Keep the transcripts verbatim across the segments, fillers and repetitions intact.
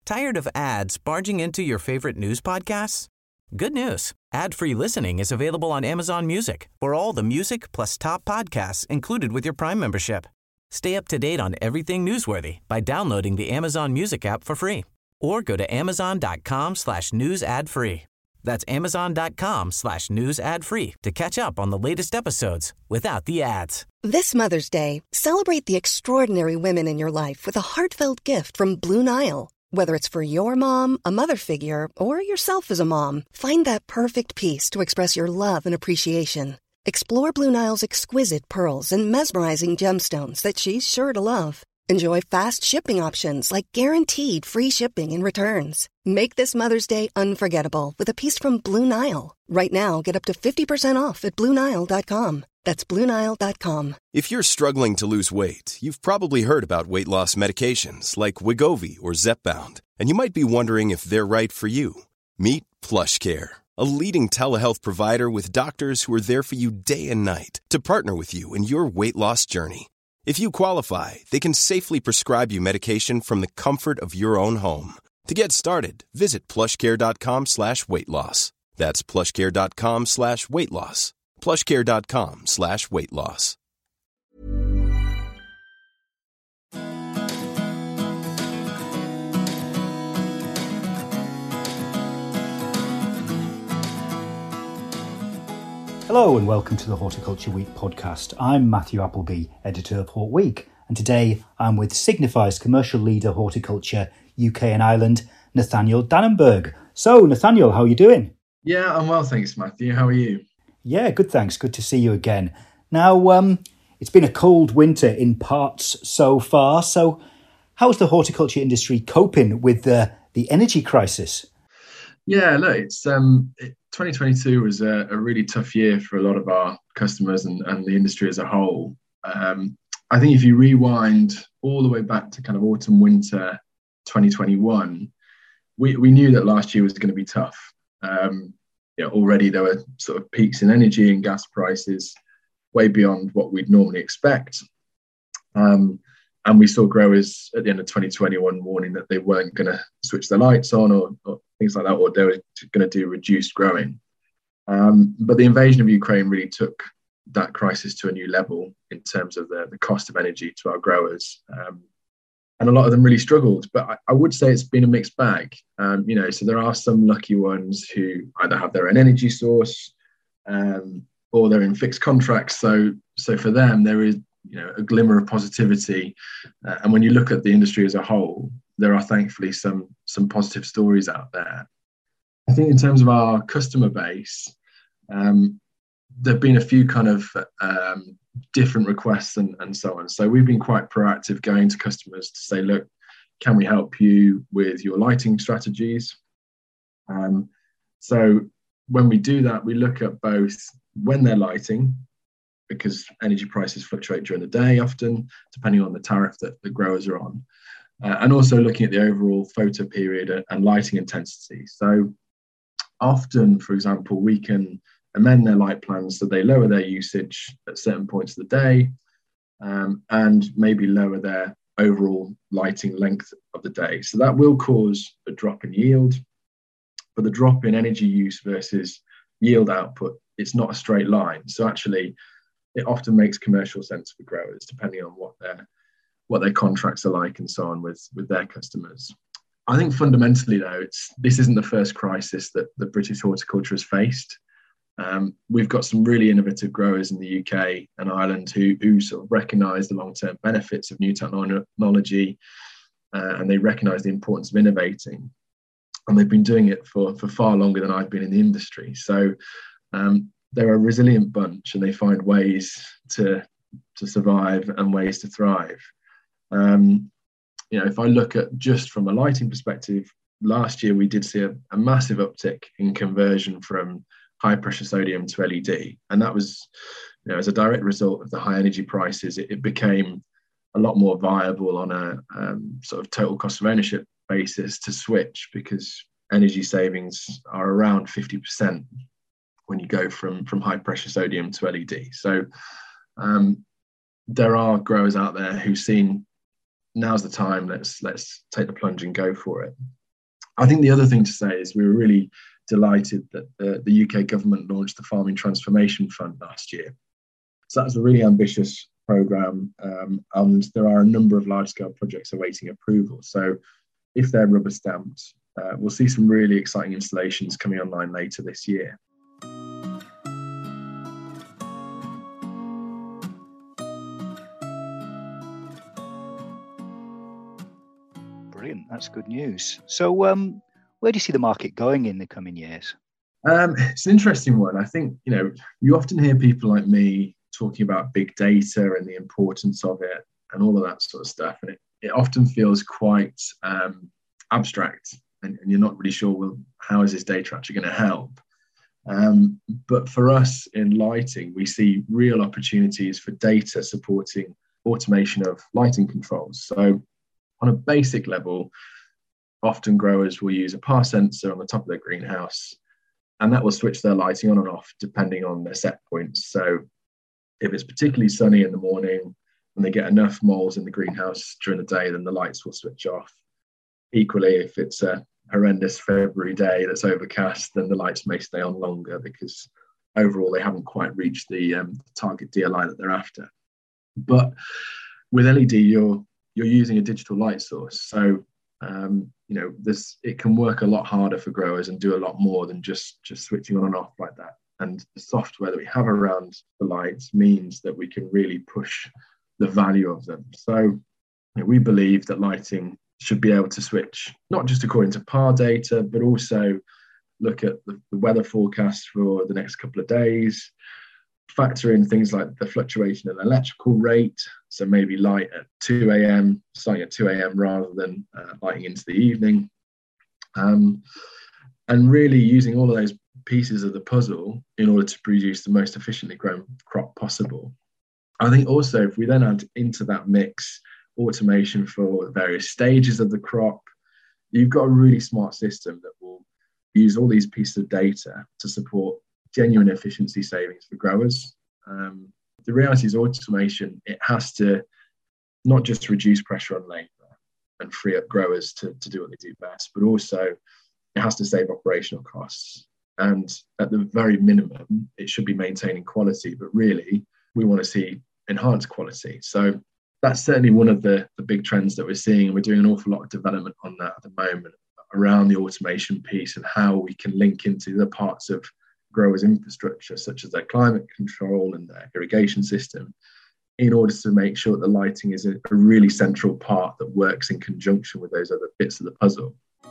Tired of ads barging into your favorite news podcasts? Good news. Ad-free listening is available on Amazon Music for all the music plus top podcasts included with your Prime membership. Stay up to date on everything newsworthy by downloading the Amazon Music app for free or go to amazon.com slash news ad free. That's amazon.com slash news ad free to catch up on the latest episodes without the ads. This Mother's Day, celebrate the extraordinary women in your life with a heartfelt gift from Blue Nile. Whether it's for your mom, a mother figure, or yourself as a mom, find that perfect piece to express your love and appreciation. Explore Blue Nile's exquisite pearls and mesmerizing gemstones that she's sure to love. Enjoy fast shipping options like guaranteed free shipping and returns. Make this Mother's Day unforgettable with a piece from Blue Nile. Right now, get up to fifty percent off at Blue Nile dot com. That's Blue Nile dot com. If you're struggling to lose weight, you've probably heard about weight loss medications like Wegovy or Zepbound, and you might be wondering if they're right for you. Meet PlushCare, a leading telehealth provider with doctors who are there for you day and night to partner with you in your weight loss journey. If you qualify, they can safely prescribe you medication from the comfort of your own home. To get started, visit plushcare.com slash weight loss. That's plushcare.com slash weight loss. plushcare.com slash weight loss. Hello and welcome to the Horticulture Week podcast. I'm Matthew Appleby, editor of Hort Week, and today I'm with Signify's commercial leader horticulture U K and Ireland, Nathaniel Dannenberg. So Nathaniel, how are you doing? Yeah, I'm well, thanks, Matthew. How are you? Yeah, good, thanks. Good to see you again. Now, um, it's been a cold winter in parts so far. So how's the horticulture industry coping with the, the energy crisis? Yeah, look, it's um, it, twenty twenty-two was a, a really tough year for a lot of our customers and, and the industry as a whole. Um, I think if you rewind all the way back to kind of autumn, winter twenty twenty-one, we, we knew that last year was going to be tough. Um, you know, already there were sort of peaks in energy and gas prices way beyond what we'd normally expect. Um, and we saw growers at the end of twenty twenty-one warning that they weren't going to switch their lights on or, or things like that, or they were going to do reduced growing. Um, but the invasion of Ukraine really took that crisis to a new level in terms of the, the cost of energy to our growers. Um, and a lot of them really struggled, but I, I would say it's been a mixed bag. Um, you know, so there are some lucky ones who either have their own energy source um, or they're in fixed contracts. So, so for them, there is, you know, a glimmer of positivity. Uh, and when you look at the industry as a whole, there are thankfully some, some positive stories out there. I think in terms of our customer base, um, there have been a few kind of um, different requests and, and so on. So we've been quite proactive going to customers to say, look, can we help you with your lighting strategies? Um, so when we do that, we look at both when they're lighting, because energy prices fluctuate during the day often, depending on the tariff that the growers are on, uh, and also looking at the overall photo period and lighting intensity. So often, for example, we can amend their light plans so they lower their usage at certain points of the day um, and maybe lower their overall lighting length of the day. So that will cause a drop in yield, but the drop in energy use versus yield output, it's not a straight line. So actually, it often makes commercial sense for growers, depending on what their what their contracts are like and so on with, with their customers. I think fundamentally, though, it's this isn't the first crisis that the British horticulture has faced. Um, we've got some really innovative growers in the U K and Ireland who, who sort of recognise the long-term benefits of new technology uh, and they recognise the importance of innovating. And they've been doing it for, for far longer than I've been in the industry. So um, they're a resilient bunch and they find ways to, to survive and ways to thrive. Um, you know, if I look at just from a lighting perspective, last year we did see a, a massive uptick in conversion from high pressure sodium to L E D. And that was, you know, as a direct result of the high energy prices, it, it became a lot more viable on a um, sort of total cost of ownership basis to switch, because energy savings are around fifty percent when you go from, from high pressure sodium to L E D. So um, there are growers out there who've seen now's the time, let's let's take the plunge and go for it. I think the other thing to say is we were really delighted that the, the U K government launched the Farming Transformation Fund last year. So that's a really ambitious programme, um, and there are a number of large-scale projects awaiting approval. So if they're rubber stamped, uh, we'll see some really exciting installations coming online later this year. Brilliant, that's good news. So um, where do you see the market going in the coming years? Um, it's an interesting one. I think, you know, you often hear people like me talking about big data and the importance of it and all of that sort of stuff. And it, it often feels quite um, abstract, and, and you're not really sure, well, how is this data actually going to help? Um, but for us in lighting, we see real opportunities for data supporting automation of lighting controls. So on a basic level, often growers will use a P A R sensor on the top of their greenhouse, and that will switch their lighting on and off depending on their set points. So if it's particularly sunny in the morning and they get enough moles in the greenhouse during the day, then the lights will switch off. Equally, if it's a horrendous February day that's overcast, then the lights may stay on longer because overall they haven't quite reached the um, target D L I that they're after. But with L E D, you're you're using a digital light source. So, um, you know, this it can work a lot harder for growers and do a lot more than just, just switching on and off like that. And the software that we have around the lights means that we can really push the value of them. So, you know, we believe that lighting should be able to switch, not just according to P A R data, but also look at the, the weather forecast for the next couple of days, factor in things like the fluctuation in electrical rate. So maybe light at two a.m, starting at two a.m. rather than uh, lighting into the evening. Um, and really using all of those pieces of the puzzle in order to produce the most efficiently grown crop possible. I think also if we then add into that mix automation for various stages of the crop, you've got a really smart system that will use all these pieces of data to support genuine efficiency savings for growers. Um, the reality is automation, it has to not just reduce pressure on labour and free up growers to, to do what they do best, but also it has to save operational costs. And at the very minimum, it should be maintaining quality, but really we want to see enhanced quality. So that's certainly one of the, the big trends that we're seeing. And we're doing an awful lot of development on that at the moment around the automation piece and how we can link into the parts of growers' infrastructure, such as their climate control and their irrigation system, in order to make sure that the lighting is a, a really central part that works in conjunction with those other bits of the puzzle.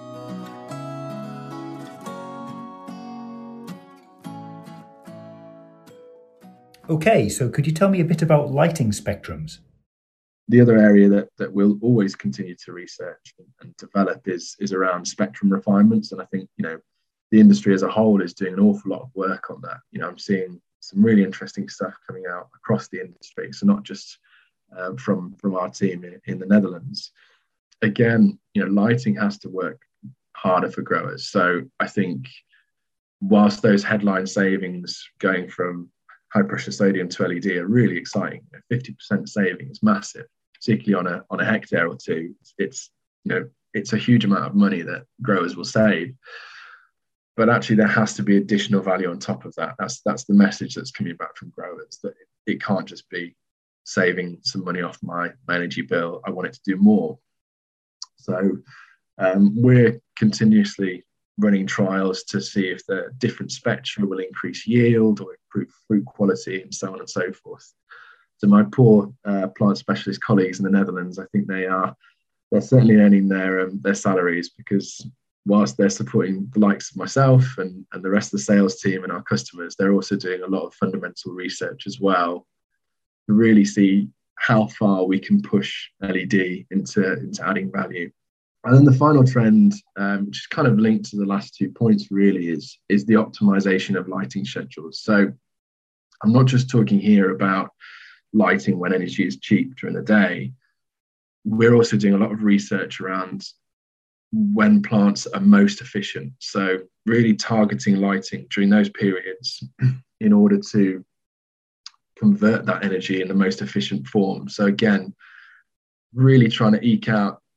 Okay, so could you tell me a bit about lighting spectrums? The other area that, that we'll always continue to research and, and develop is, is around spectrum refinements. And I think, you know, the industry as a whole is doing an awful lot of work on that. You know, I'm seeing some really interesting stuff coming out across the industry. So not just um, from, from our team in, in the Netherlands. Again, you know, lighting has to work harder for growers. So I think whilst those headline savings going from high pressure sodium to L E D are really exciting, you know, fifty percent saving is massive, particularly on a on a hectare or two. It's, you know, it's a huge amount of money that growers will save. But actually there has to be additional value on top of that. That's that's the message that's coming back from growers, that it, it can't just be saving some money off my, my energy bill. I want it to do more. So um, we're continuously running trials to see if the different spectra will increase yield or improve fruit quality and so on and so forth. So my poor uh, plant specialist colleagues in the Netherlands, I think they are they're certainly earning their um, their salaries, because whilst they're supporting the likes of myself and, and the rest of the sales team and our customers, they're also doing a lot of fundamental research as well to really see how far we can push L E D into, into adding value. And then the final trend, um, which is kind of linked to the last two points really, is, is the optimization of lighting schedules. So I'm not just talking here about lighting when energy is cheap during the day. We're also doing a lot of research around when plants are most efficient. So really targeting lighting during those periods in order to convert that energy in the most efficient form. So again, really trying to eke out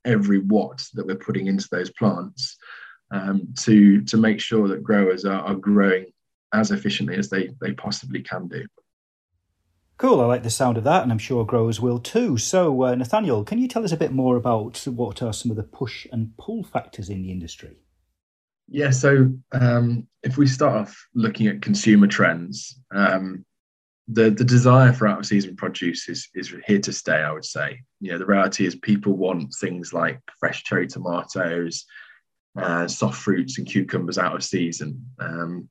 every watt that we're putting into those plants um, to to make sure that growers are, are growing as efficiently as they, they possibly can do. Cool, I like the sound of that, and I'm sure growers will too. So, uh, Nathaniel, can you tell us a bit more about what are some of the push and pull factors in the industry? Yeah, so um, if we start off looking at consumer trends, um, the the desire for out of season produce is is here to stay, I would say. You know, the reality is people want things like fresh cherry tomatoes, uh, soft fruits and cucumbers out of season. Um,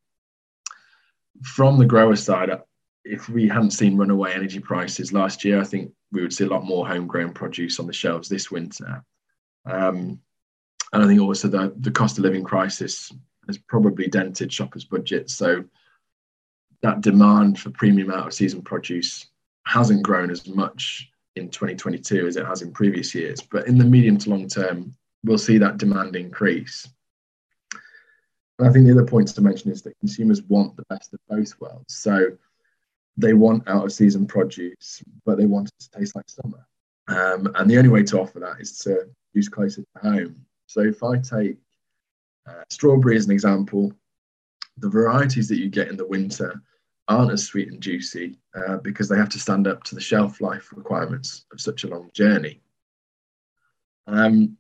from the grower side, if we hadn't seen runaway energy prices last year, I think we would see a lot more homegrown produce on the shelves this winter. Um, and I think also the, the cost of living crisis has probably dented shoppers' budgets. So that demand for premium out of season produce hasn't grown as much in twenty twenty-two as it has in previous years. But in the medium to long term, we'll see that demand increase. And I think the other point to mention is that consumers want the best of both worlds. So they want out of season produce, but they want it to taste like summer. Um, and the only way to offer that is to use closer to home. So if I take uh, strawberry as an example, the varieties that you get in the winter aren't as sweet and juicy uh, because they have to stand up to the shelf life requirements of such a long journey. Um,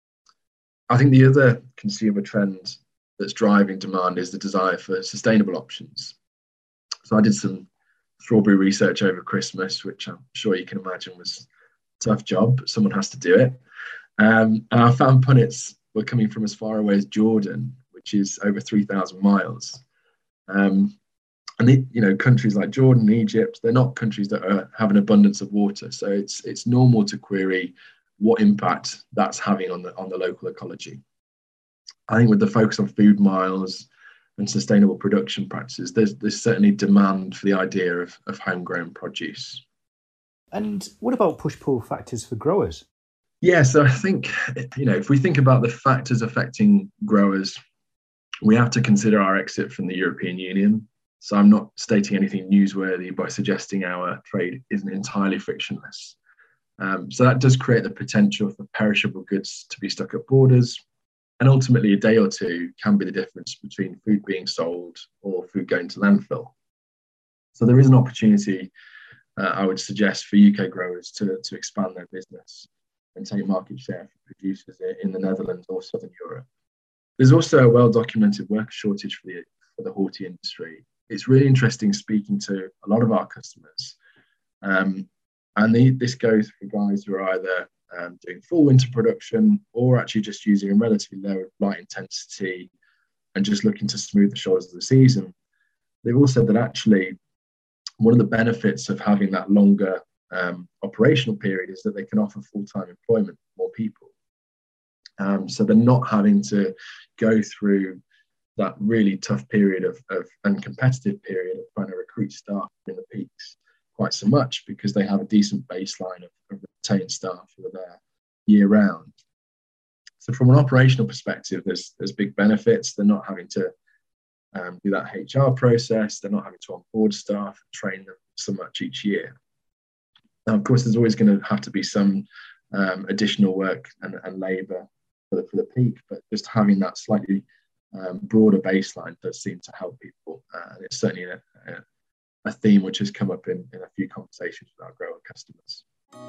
I think the other consumer trend that's driving demand is the desire for sustainable options. So I did some strawberry research over Christmas, which I'm sure you can imagine was a tough job, but someone has to do it. Um, and I found punnets were coming from as far away as Jordan, which is over three thousand miles. Um, and the, you know, countries like Jordan, Egypt, they're not countries that are, have an abundance of water. So it's it's normal to query what impact that's having on the on the local ecology. I think with the focus on food miles and sustainable production practices, there's there's certainly demand for the idea of, of homegrown produce. And what about push-pull factors for growers? Yeah, so I think, you know, if we think about the factors affecting growers, we have to consider our exit from the European Union. So I'm not stating anything newsworthy by suggesting our trade isn't entirely frictionless. Um, so that does create the potential for perishable goods to be stuck at borders. And ultimately, a day or two can be the difference between food being sold or food going to landfill. So there is an opportunity, uh, I would suggest, for U K growers to, to expand their business and take market share from producers in the Netherlands or Southern Europe. There's also a well-documented worker shortage for the, for the horti industry. It's really interesting speaking to a lot of our customers. Um, and the, this goes for guys who are either um, doing full winter production or actually just using a relatively low light intensity and just looking to smooth the shoulders of the season. They've all said that actually one of the benefits of having that longer um, operational period is that they can offer full-time employment to more people. Um, so they're not having to go through that really tough period of, of and competitive period of trying to recruit staff in the peaks quite so much, because they have a decent baseline of, of retained staff who are there year round. So from an operational perspective, there's there's big benefits. They're not having to um, do that H R process. They're not having to onboard staff and train them so much each year. Now, of course, there's always going to have to be some um, additional work and, and labour for the, for the peak, but just having that slightly um, broader baseline does seem to help people. Uh, and it's certainly a, a, a theme which has come up in, in a few conversations with our grower customers.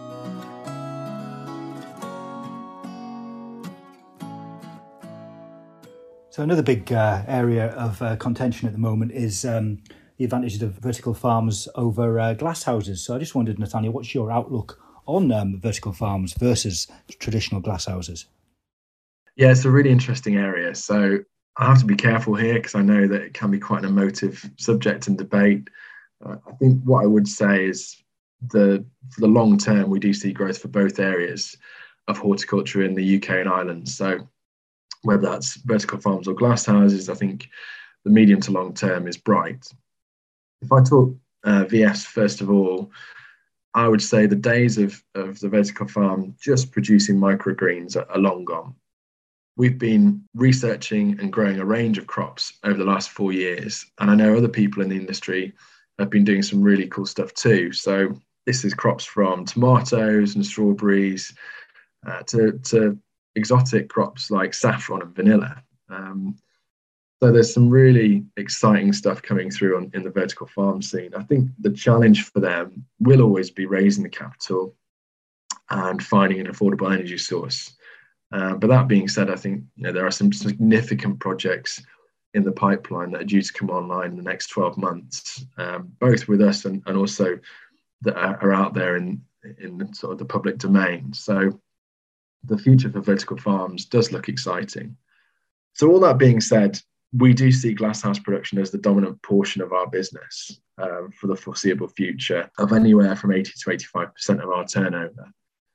So another big uh, area of uh, contention at the moment is um, the advantages of vertical farms over uh, glass houses. So I just wondered, Nathaniel, what's your outlook on um, vertical farms versus traditional glass houses? Yeah, it's a really interesting area. So I have to be careful here because I know that it can be quite an emotive subject and debate. Uh, I think what I would say is the for the long term, we do see growth for both areas of horticulture in the U K and Ireland. So whether that's vertical farms or glass houses, I think the medium to long term is bright. If I talk uh, V S, first of all, I would say the days of, of the vertical farm just producing microgreens are, are long gone. We've been researching and growing a range of crops over the last four years. And I know other people in the industry have been doing some really cool stuff too. So this is crops from tomatoes and strawberries, uh, to, to exotic crops like saffron and vanilla. Um, so there's some really exciting stuff coming through on, in the vertical farm scene. I think the challenge for them will always be raising the capital and finding an affordable energy source. Uh, but that being said, I think you know there are some significant projects in the pipeline that are due to come online in the next twelve months, um, both with us and, and also that are, are out there in, in sort of the public domain. So the future for vertical farms does look exciting. So all that being said, we do see glasshouse production as the dominant portion of our business um, for the foreseeable future, of anywhere from eighty to eighty-five percent of our turnover.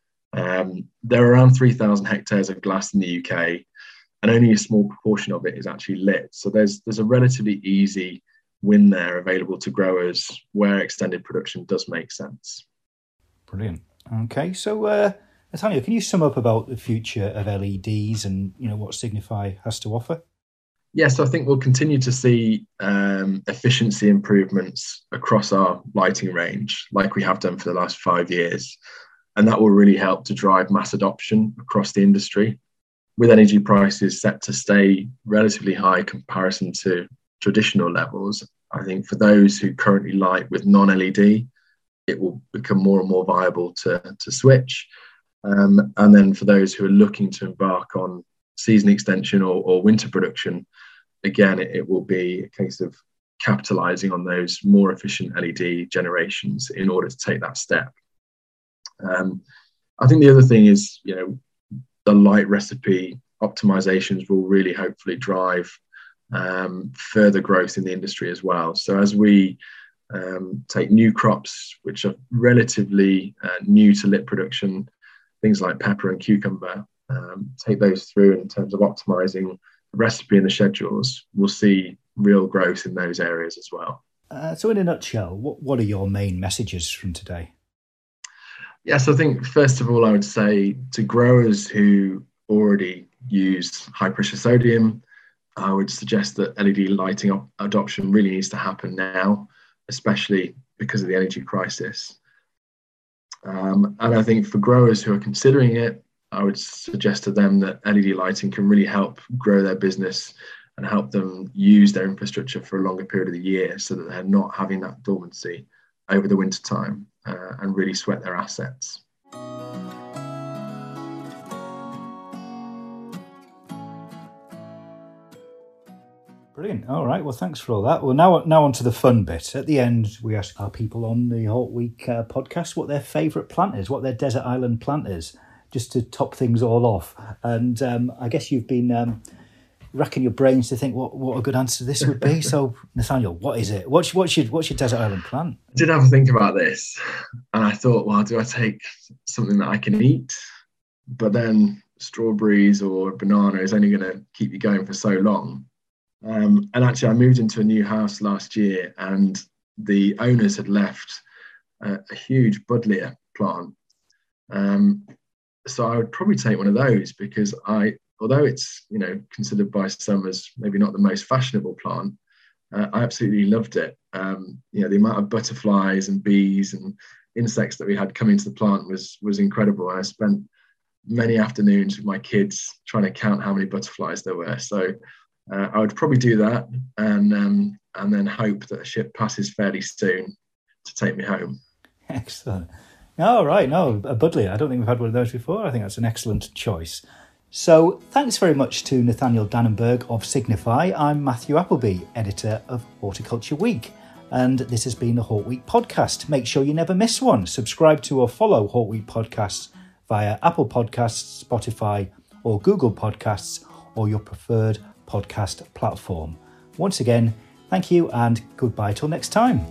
Um, there are around three thousand hectares of glass in the U K, and only a small proportion of it is actually lit. So there's there's a relatively easy win there available to growers where extended production does make sense. Brilliant. Okay, so uh, Nathaniel, can you sum up about the future of L E Ds and you know what Signify has to offer? Yes, I think we'll continue to see um, efficiency improvements across our lighting range, like we have done for the last five years. And that will really help to drive mass adoption across the industry. With energy prices set to stay relatively high in comparison to traditional levels, I think for those who currently light with non-L E D, it will become more and more viable to, to switch. Um, and then for those who are looking to embark on season extension or, or winter production, again, it, it will be a case of capitalizing on those more efficient L E D generations in order to take that step. Um, I think the other thing is, you know, the light recipe optimizations will really hopefully drive um, further growth in the industry as well. So as we um, take new crops, which are relatively uh, new to lit production, things like pepper and cucumber, um, take those through in terms of optimizing the recipe and the schedules, we'll see real growth in those areas as well. Uh, so in a nutshell, what, what are your main messages from today? Yes, I think first of all, I would say to growers who already use high pressure sodium, I would suggest that L E D lighting op- adoption really needs to happen now, especially because of the energy crisis. Um, and I think for growers who are considering it, I would suggest to them that L E D lighting can really help grow their business and help them use their infrastructure for a longer period of the year so that they're not having that dormancy over the winter time uh, and really sweat their assets. Brilliant. All right. Well, thanks for all that. Well, now now on to the fun bit. At the end, we ask our people on the Hort Week uh, podcast what their favourite plant is, what their desert island plant is, just to top things all off. And um, I guess you've been um, racking your brains to think what, what a good answer this would be. So, Nathaniel, what is it? What's, what's, your, what's your desert island plant? I did have to think about this. And I thought, well, do I take something that I can eat? But then strawberries or banana is only going to keep you going for so long. Um, and actually, I moved into a new house last year and the owners had left a, a huge buddleia plant. Um, so I would probably take one of those because I, although it's, you know, considered by some as maybe not the most fashionable plant, uh, I absolutely loved it. Um, you know, the amount of butterflies and bees and insects that we had coming to the plant was was incredible. I spent many afternoons with my kids trying to count how many butterflies there were. So uh, I would probably do that and um, and then hope that a ship passes fairly soon to take me home. Excellent. All right, no, a buddleia. I don't think we've had one of those before. I think that's an excellent choice. So thanks very much to Nathaniel Dannenberg of Signify. I'm Matthew Appleby, editor of Horticulture Week, and this has been the Hort Week podcast. Make sure you never miss one. Subscribe to or follow Hort Week podcasts via Apple Podcasts, Spotify, or Google Podcasts, or your preferred podcast platform. Once again, thank you and goodbye till next time.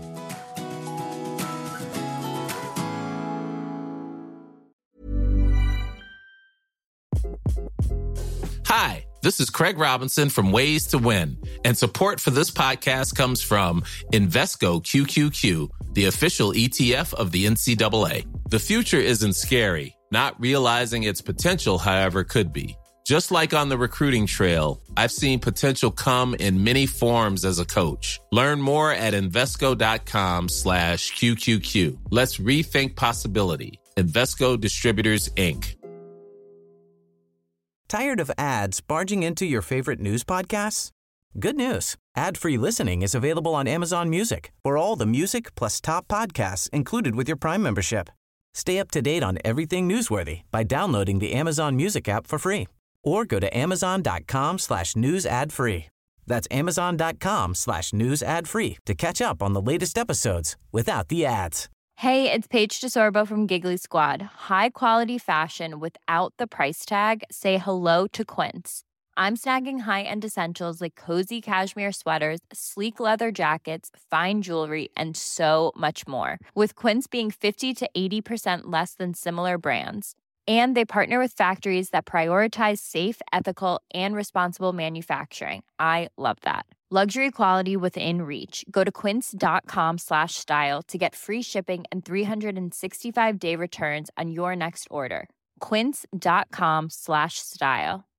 Hi, this is Craig Robinson from Ways to Win, and support for this podcast comes from Invesco Q Q Q, the official E T F of the N C double A. The future isn't scary. Not realizing its potential, however, could be. Just like on the recruiting trail, I've seen potential come in many forms as a coach. Learn more at Invesco.com slash QQQ. Let's rethink possibility. Invesco Distributors, Incorporated. Tired of ads barging into your favorite news podcasts? Good news. Ad-free listening is available on Amazon Music for all the music plus top podcasts included with your Prime membership. Stay up to date on everything newsworthy by downloading the Amazon Music app for free or go to amazon.com slash news ad free. That's amazon.com slash news ad free to catch up on the latest episodes without the ads. Hey, it's Paige DeSorbo from Giggly Squad. High quality fashion without the price tag. Say hello to Quince. I'm snagging high-end essentials like cozy cashmere sweaters, sleek leather jackets, fine jewelry, and so much more. With Quince being fifty to eighty percent less than similar brands. And they partner with factories that prioritize safe, ethical, and responsible manufacturing. I love that. Luxury quality within reach. Go to quince.com slash style to get free shipping and three sixty-five day returns on your next order. Quince.com slash style.